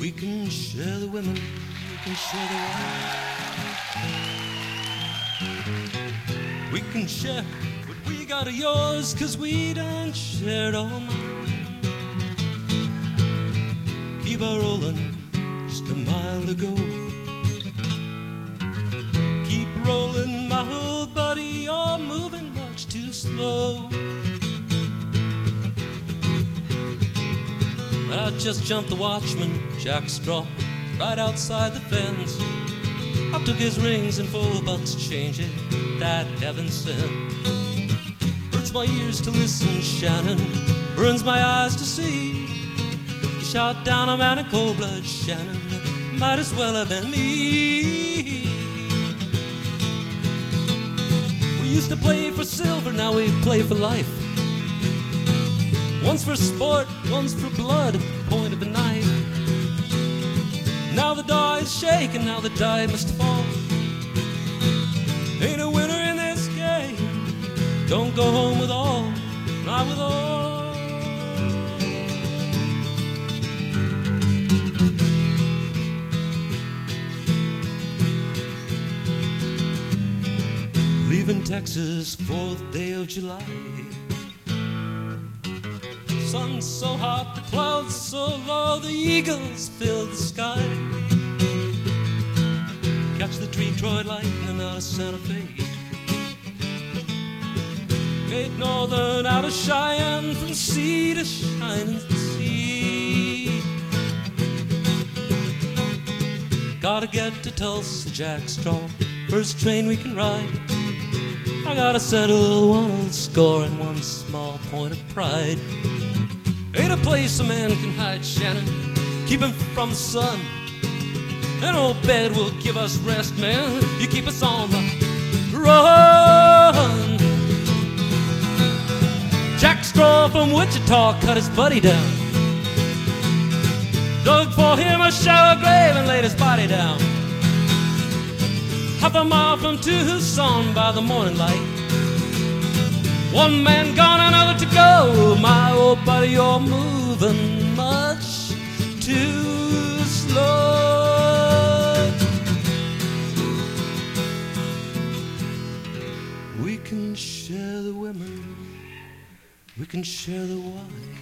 We can share the women, we can share the wine. We can share what we got of yours, 'cause we done shared all mine. Keep on rolling just a mile to go. Keep rolling, my old buddy, you're moving much too slow. I just jumped the watchman, Jack Straw, right outside the fence. I took his rings and $4 change it that heaven sent. Hurts my ears to listen, Shannon, burns my eyes to see. You shot down a man in cold blood, Shannon, might as well have been me. We used to play for silver, now we play for life. One's for sport, one's for blood, at the point of a knife. Now the die is shaken, now the die must fall. Ain't a winner in this game, don't go home with all, not with all. Leaving Texas, 4th day of July. Sun so hot, the clouds so low, the eagles fill the sky. Catch the Detroit lightning out of Santa Fe. Great Northern out of Cheyenne, from sea to shining sea. Gotta get to Tulsa, Jack Straw, first train we can ride. I gotta settle one old score and one small point of pride. Ain't a place a man can hide, Shannon, keep him from the sun. An old bed will give us rest, man, you keep us on the run. Jack Straw from Wichita cut his buddy down, dug for him a shallow grave and laid his body down. Half a mile from Tucson by the morning light. One man gone, another to go. My old buddy, you're moving much too slow. We can share the women, we can share the wine.